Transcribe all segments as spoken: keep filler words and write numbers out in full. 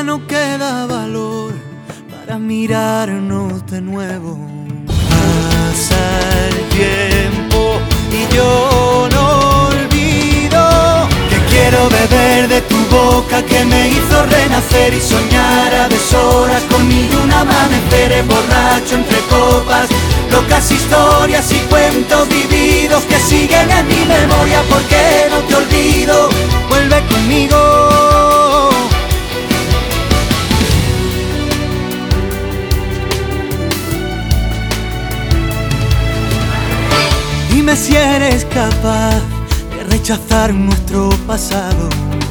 ya no queda valor para mirarnos de nuevo. Pasa el tiempo y yo no olvido que quiero beber de tu boca que me hizo renacer y soñar a deshoras con mil y un amaneceres, borracho entre copas, locas historias y cuentos vividos que siguen en mi memoria. Porque no te olvido, vuelve conmigo. Dime si eres capaz de rechazar nuestro pasado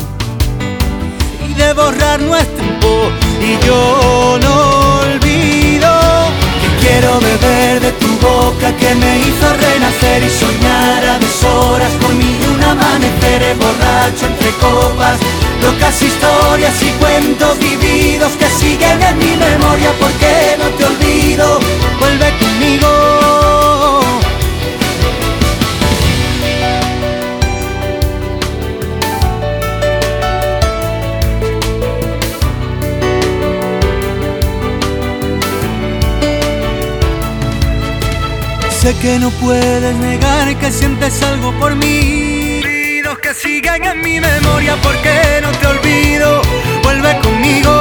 y de borrar nuestro tiempo. Y yo no olvido que quiero beber de tu boca que me hizo renacer y soñar a deshoras con mil y un amaneceres, borracho entre copas, locas historias y cuentos vividos que siguen en mi memoria. Porque no te olvido, vuelve conmigo. Sé que no puedes negar que sientes algo por mí, que siguen en mi memoria. Porque no te olvido, vuelve conmigo.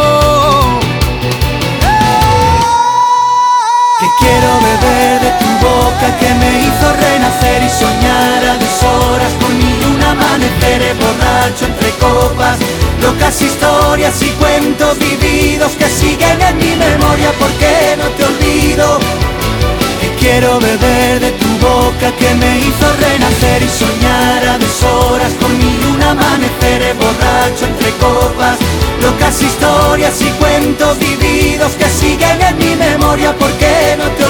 Que quiero beber de tu boca que me hizo renacer y soñar a deshoras con mil y un amaneceres, borracho entre copas, locas historias y cuentos vividos que siguen en mi memoria. Porque no te olvido, quiero beber de tu boca que me hizo renacer y soñar a deshoras con mil y un amaneceres, borracho entre copas, locas historias y cuentos vividos que siguen en mi memoria. Porque no te